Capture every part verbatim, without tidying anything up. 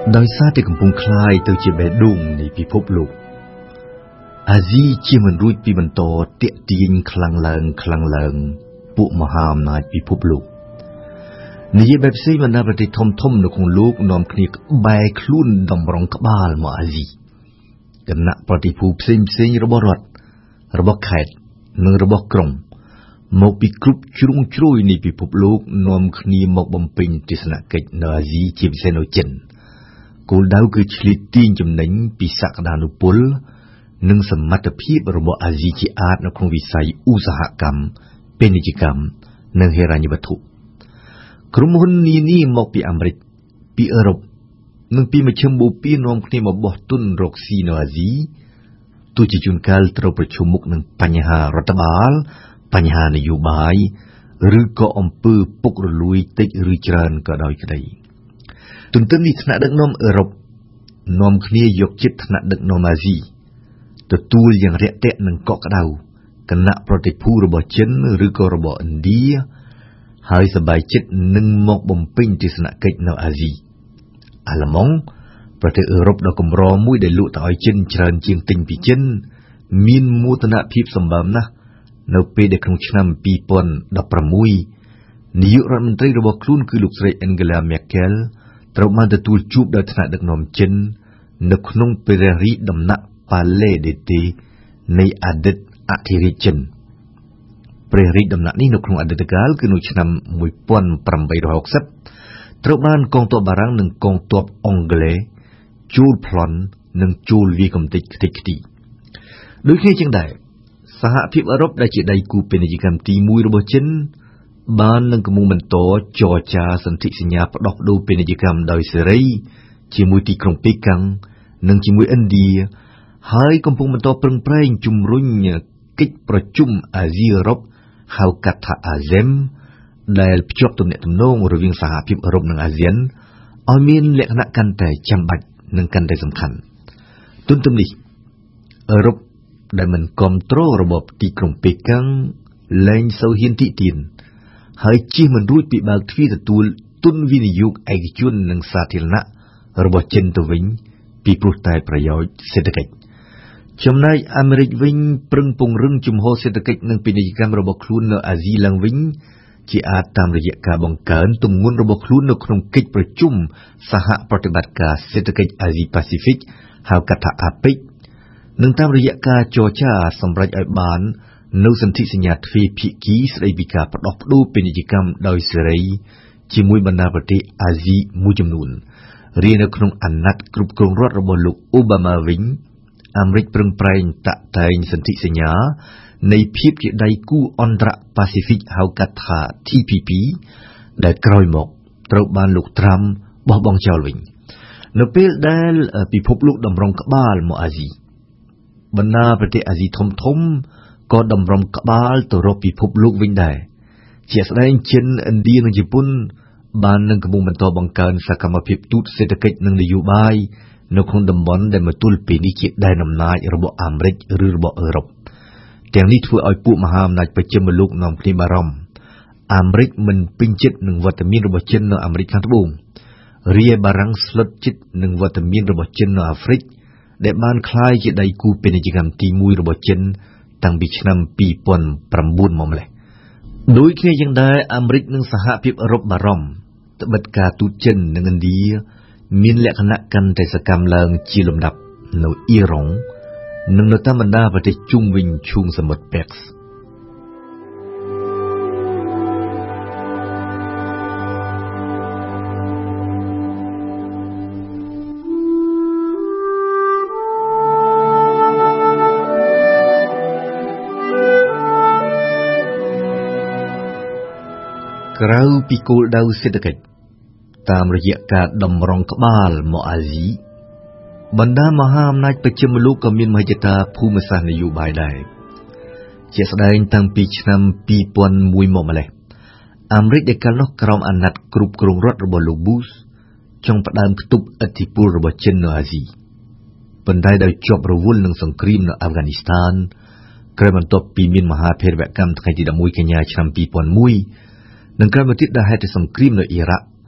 ដោយសារតែកំពុងคลายទៅជាបេះដូងនៃពិភពលោកអាស៊ីជាមិនរួចពីបន្តតាក់ទាញខ្លាំងឡើងខ្លាំងឡើងពួកមហាអំណាចពិភពលោកនិយាយបែបផ្សេងបណ្ដាប្រទេសធំធំនៅក្នុងលោកនាំគ្នាក្បែរខ្លួនតម្រង់ក្បាលមកអាស៊ីគណៈប្រតិភូផ្សេងផ្សេងរបស់រដ្ឋរបស់ខេត្តនិងរបស់ក្រុងមកពីគ្រប់ជ្រុងជ្រោយនៃពិភពលោកនាំគ្នាមកបំពេញទស្សនកិច្ចនៅអាស៊ីជាពិសេសនៅចិនគោលដៅគឺឆ្លៀតទាញចំណេញពីសក្តានុពលនិងសមត្ថភាពរបស់អាស៊ីជាអាតនៅក្នុងវិស័យឧស្សាហកម្មពាណិជ្ជកម្មនិងហិរញ្ញវត្ថុក្រុមហ៊ុននានាមកពីអាមេរិកពីអឺរ៉ុបនិងពីមជ្ឈមបូព៌ានាំគ្នាមកបោះទុនរកស៊ីនៅអាស៊ីទោះជាជួនកាលត្រូវប្រឈមមុខនឹងបញ្ហារដ្ឋបាលបញ្ហានយោបាយឬក៏អំពើពុករលួយតិចឬច្រើនក៏ដោយក្តីទន្ទឹមនេះថ្នាក់ដឹកនាំអឺរ៉ុបនាំគ្នាយកចិត្តថ្នាក់ដឹកនាំអាស៊ីទទួលយ៉ាងរាក់ទាក់និងកក់ក្ដៅគណៈប្រតិភូរបស់ចិនឬក៏របស់ឥណ្ឌាហើយសប្បាយចិត្តនឹងមកបំពេញទស្សនកិច្ចនៅអាស៊ីអាល្លឺម៉ង់ប្រទេសអឺរ៉ុបដ៏កម្រមួយដែលលក់ទៅឲ្យចិនច្រើនជាងទិញពីចិនមានមោទនភាពសម្បើមណាស់នៅពេលដែលក្នុងឆ្នាំពីរពាន់ដប់ប្រាំមួយនាយករដ្ឋមន្ត្រីរបស់ខ្លួនគឺលោកស្រី Angela Merkel ត្រូវបានទទួលជួបដោយថ្នាក់ដឹកនាំចិននៅក្នុងព្រះរាជដំណាក់ Palais d'été នៃអតីតអធិរាជចិនព្រះរាជដំណាក់នេះនៅក្នុងអតីតកាលគឺនៅឆ្នាំមួយពាន់ប្រាំបីរយហកសិបត្រូវបានកងទ័ពបារាំងនិងកងទ័ពអង់គ្លេសជួលប្លន់និងជួលវាយកំទេចខ្ទេចខ្ទីដូចគ្នាជាងដែរសហភាពអឺរ៉ុបដែលជាដៃគូពាណិជ្ជកម្មទីមួយរបស់ចិនបាននឹងកំពុងបន្តចរចាសន្ធិសញ្ញាផ្ដោះប្ដូរពាណិជ្ជកម្មដោយសេរីជាមួយទីក្រុងប៉េកាំងនិងជាមួយឥណ្ឌាហើយកំពុងបន្តប្រឹងប្រែងជំរុញកិច្ចប្រជុំអាស៊ីអឺរ៉ុបហៅកាត់ថាអាស៊េមដែលភ្ជាប់ទំនាក់ទំនងរវាងសហភាពអឺរ៉ុបនិងអាស៊ានឲ្យមានលក្ខណៈកាន់តែចាំបាច់និងកាន់តែសំខាន់ទន្ទឹមនេះអឺរ៉ុបដែលមិនគ្រប់គ្រងរបបទីក្រុងប៉េកាំងលែងសូវហ៊ានទាក់ទាញហើយជិះមិនរួចពីបើកទ្វារទទួលទុនវិនិយោគឯកជននិងសាធារណៈរបស់ចិនទៅវិញពីព្រោះតែប្រយោជន៍សេដ្ឋកិច្ចចំណែកអាមេរិកវិញប្រឹងពង្រឹងជំហរសេដ្ឋកិច្ចនិងពាណិជ្ជកម្មរបស់ខ្លួននៅអាស៊ីឡើងវិញជាអាចតាមរយៈការបង្កើនទម្ងន់របស់ខ្លួននៅក្នុងកិច្ចប្រជុំសហប្រតិបត្តិការសេដ្ឋកិច្ចអាស៊ីប៉ាស៊ីហ្វិកហៅកាត់ថា អាប៉ិក និងតាមរយៈការចរចាសម្រេចឲ្យបាននៅសន្ធិសញ្ញាទ្វេភាគីស្តីពីការផ្ដោះប្ដូរពាណិជ្ជកម្មដោយសេរីជាមួយបណ្ដាប្រទេសអាស៊ីមួយចំនួនរៀននៅក្នុងអាណត្តិគ្រប់គ្រងរដ្ឋរបស់លោកអូបាម៉ាវិញអាមេរិកប្រឹងប្រែងតាក់តែងសន្ធិសញ្ញានៃភាពជាដៃគូអន្តរប៉ាស៊ីហ្វិកហៅកាត់ថា T P P ដែលក្រោយមកត្រូវបានលោកត្រាំបោះបង់ចោលវិញនៅពេលដែលពិភពលោកតម្រង់ក្បាលមកអាស៊ីបណ្ដាប្រទេសអាស៊ីធំធំក៏តម្រង់ក្បាលទៅរកពិភពលោកវិញដែរជាស្ដែងចិនឥណ្ឌានិងជប៉ុនបាននឹងកំពុងបន្តបង្កើនសកម្មភាពទូតសេដ្ឋកិច្ចនិងនយោបាយនៅក្នុងតំបន់ដែលមកទល់ពេលនេះជាដែនអំណាចរបស់អាមេរិកឬរបស់អឺរ៉ុបទាំងនេះធ្វើឲ្យពួកមហាអំណាចបច្ចិមលោកនាំគ្នាបារម្ភអាមេរិកមិនពេញចិត្តនឹងវត្តមានរបស់ចិននៅអាមេរិកខាងត្បូងរីឯបារាំងស្លុតចិត្តនឹងវត្តមានរបស់ចិននៅអាហ្វ្រិកដែលបានក្លាយជាដៃគូពាណិជ្ជកម្មទីមួយរបស់ចិនតាំងពីឆ្នាំពីរពាន់ប្រាំបួនមកម្លេះដូចគ្នាយ៉ាងដែរអាមេរិកនិងសហភាពអឺរ៉ុបបារម្ភត្បិតការទូតចិននិងឥណ្ឌាមានលក្ខណៈកាន់តែសកម្មឡើងជាលំដាប់នៅអ៊ីរ៉ង់និងនៅតាមបណ្ដាប្រទេសជុំវិញឈូងសមុទ្រប៉ែកសក្រៅពីគោលដៅសេដ្ឋកិច្ចតាមរយៈការតម្រង់ក្បាលមកអាស៊ីបណ្ដាមហាអំណាចបច្ចិមលោកក៏មានមហិច្ឆតាភូមិសាស្ត្រនយោបាយដែរជាស្ដែងតាំងពីឆ្នាំពីរពាន់មួយមកម្លេះអាមេរិកដែលកាលនោះក្រោមអាណត្តិគ្រប់គ្រងរដ្ឋរបស់លោក Bush ចង់ផ្ដើមផ្ទុកឥទ្ធិពលរបស់ចិននៅអាស៊ីប៉ុន្តែដោយជាប់រវល់នឹងសង្គ្រាមនៅអាហ្វហ្គានីស្ថានក្រោយបន្ទាប់ពីមានមហាភេរវកម្មថ្ងៃទីដប់មួយកញ្ញាឆ្នាំពីរពាន់មួយនិងក្រោយមកទៀតដែលហេតុតែសង្គ្រាមនៅអ៊ីរ៉ាក់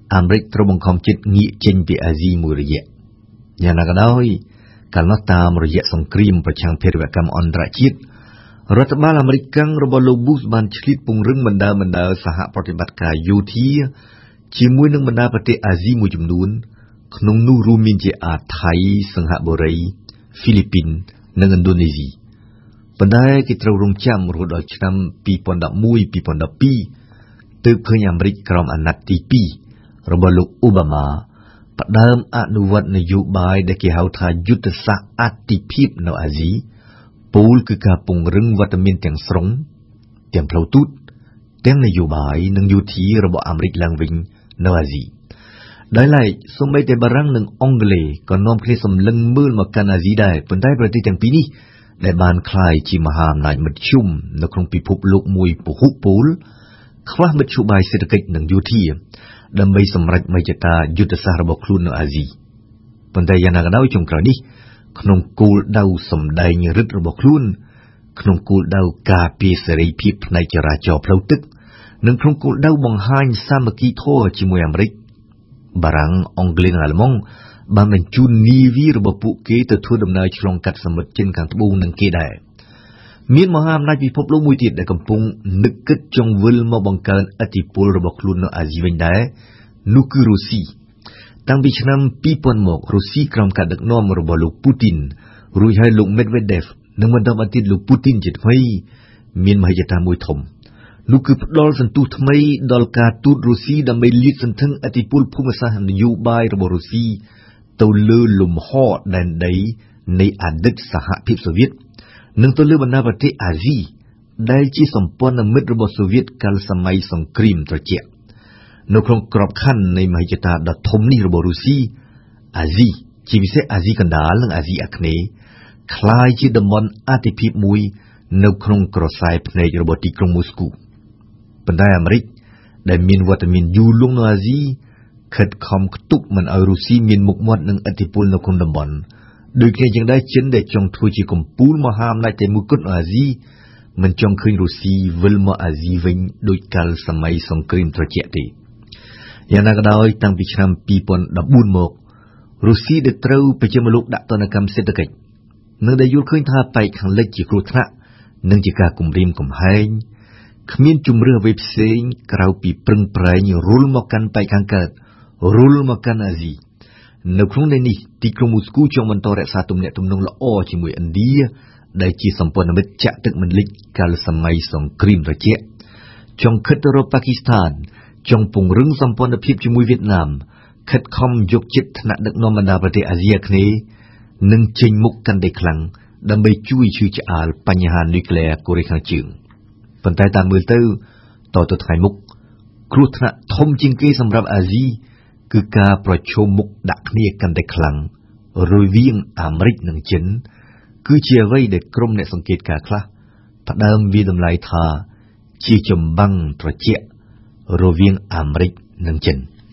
អាមេរិកត្រូវបង្ខំចិត្តងាកចេញពីអាស៊ីមួយរយៈយ៉ាងណាក៏ដោយកាលនោះតាមរយៈសង្គ្រាមប្រឆាំងភេរវកម្មអន្តរជាតិរដ្ឋបាលអាមេរិករបស់លោក Bush បានឆ្លៀតពង្រឹងបណ្ដាបណ្ដាសហប្រតិបត្តិការយោធាជាមួយនឹងបណ្ដាប្រទេសអាស៊ីមួយចំនួនក្នុងនោះរួមមានជាអាថៃសិង្ហបុរីហ្វីលីពីននិងឥណ្ឌូនេស៊ីប៉ុន្តែគេត្រូវរងចាំរហូតដល់ឆ្នាំពីរពាន់ដប់មួយ ពីរពាន់ដប់ពីរទើបឃើញអាមេរិកក្រោមអាណត្តិទីពីររបស់លោកអូបាម៉ាផ្ដើមអនុវត្តនយោបាយដែលគេហៅថាយុទ្ធសាស្ត្រអតិភិបនៅអាស៊ីពោលគឺការពង្រឹងវត្តមានទាំងស្រុងទាំងផ្លូវទូតទាំងនយោបាយនិងយោធារបស់អាមេរិកឡើងវិញនៅអាស៊ីដោយឡែកសូម្បីតែបារាំងនិងអង់គ្លេសក៏នាំគ្នាសម្លឹងមើលមកកាន់អាស៊ីដែរប៉ុន្តែប្រទេសទាំងពីរនេះដែលបានក្លាយជាមហាអំណាចមធ្យមនៅក្នុងពិភពលោកមួយពហុពោលខ្វះមធ្យោបាយសេដ្ឋកិច្ចនិងយោធាដើម្បីសម្រេចមហិច្ឆតាយុទ្ធសាស្ត្ររបស់ខ្លួននៅអាស៊ីប៉ុន្តែយ៉ាងណាក៏ដោយចុងក្រោយនេះក្នុងគោលដៅសម្ដែងឫទ្ធិរបស់ខ្លួនក្នុងគោលដៅការពារសេរីភាពផ្នែកចរាចរណ៍ផ្លូវទឹកនិងក្នុងគោលដៅបង្ហាញសាមគ្គីធម៌ជាមួយអាមេរិកបារាំងអង់គ្លេសនិងអាល្លឺម៉ង់បានបញ្ជូននាវារបស់ពួកគេទៅធ្វើដំណើរឆ្លងកាត់សមុទ្រចិនខាងត្បូងនឹងគេដែរមានមហាអំណាចពិភពលោកមួយទៀតដែលកំពុងនឹកគិតចង់វិលមកបង្កើនឥទ្ធិពលរបស់ខ្លួននៅអាស៊ីវិញដែរនោះគឺរុស្ស៊ីតាំងពីឆ្នាំពីរពាន់មករុស្ស៊ីក្រោមការដឹកនាំរបស់លោកពូទីនរួចហើយលោកមេដវេដេវនិងបន្តមកទៀតលោកពូទីនជាថ្មីមានមហិច្ឆតាមួយធំនោះគឺផ្ដល់សន្ទុះថ្មីដល់ការទូតរុស្ស៊ីដើម្បីលាតសន្ធឹងឥទ្ធិពលភូមិសាស្ត្រនយោបាយរបស់រុស្ស៊ីទៅលើលំហដែនដីនៃអតីតសហភាពសូវៀតនិងទៅលើបណ្ដាប្រទេសអាស៊ីដែលជាសម្ព័ន្ធមិត្តរបស់សូវៀតកាលសម័យសង្គ្រាមត្រជាក់នៅក្នុងក្របខ័ណ្ឌនៃមហិច្ឆតាដ៏ធំនេះរបស់រុស្ស៊ីអាស៊ីជាពិសេសអាស៊ីកណ្ដាលនិងអាស៊ីអាគ្នេយ៍คล้ายជាតំបន់អាទិភាពមួយនៅក្នុងក្រសែភ្នែករបស់ទីក្រុងមូស្គូប៉ុន្តែអាមេរិកដែលមានវត្តមានយូរលង់នៅអាស៊ីខិតខំខ្ទប់មិនឲ្យរុស្ស៊ីមានមុខមាត់និងឥទ្ធិពលនៅក្នុងតំបន់ដូចគ្នាយ៉ាងដែរចិនដែលចង់ធ្វើជាកំពូលមហាអំណាចតែមួយគត់នៅអាស៊ីមិនចង់ឃើញរុស្ស៊ីវិលមកអាស៊ីវិញដូចកាលសម័យសង្គ្រាមត្រជាក់ទេយ៉ាងណាក៏ដោយតាំងពីឆ្នាំពីរពាន់ដប់បួនមករុស្ស៊ីដែលត្រូវប្រជាមាលុកដាក់ទណ្ឌកម្មសេដ្ឋកិច្ចនិងដែលយល់ឃើញថាបែកខាងលិចជាគ្រោះថ្នាក់និងជាការគំរាមកំហែងគ្មានជំរឿអ្វីផ្សេងក្រៅពីប្រឹងប្រែងរុលមកកាន់បែកខាងកើតរុលមកកាន់អាស៊ីនៅក្នុងន័យនេះទីក្រុងមូស្គូចង់បន្តរក្សាទំនាក់ទំនងល្អជាមួយឥណ្ឌាដែលជាសម្ព័ន្ធមិត្តចាក់ទឹកមិនលិចកាលសម័យសង្គ្រាមត្រជាក់ចង់ខិតទៅរកប៉ាគីស្ថានចង់ពង្រឹងសម្ព័ន្ធភាពជាមួយវៀតណាមខិតខំយកចិត្តថ្នាក់ដឹកនាំបណ្ដាប្រទេសអាស៊ីអាគ្នេយ៍និងចេញមុខកាន់តែខ្លាំងដើម្បីជួយឈឺឆ្អាលបញ្ហានុយក្លេអ៊ែរកូរ៉េខាងជើងប៉ុន្តែតាមមើលទៅតទៅថ្ងៃមុខគ្រោះថ្នាក់ធំជាងគេសម្រាប់អាស៊ីគឺការប្រឈមមុខដាក់គ្នាកាន់តែខ្លាំងរវាងអាមេរិកនិងចិនគឺជាអ្វីដែលក្រុមអ្នកសង្កេតការណ៍ខ្លះផ្ដើមវាតម្លៃថាជាចម្បាំងត្រជាក់រវាងអាមេរិកនិងចិន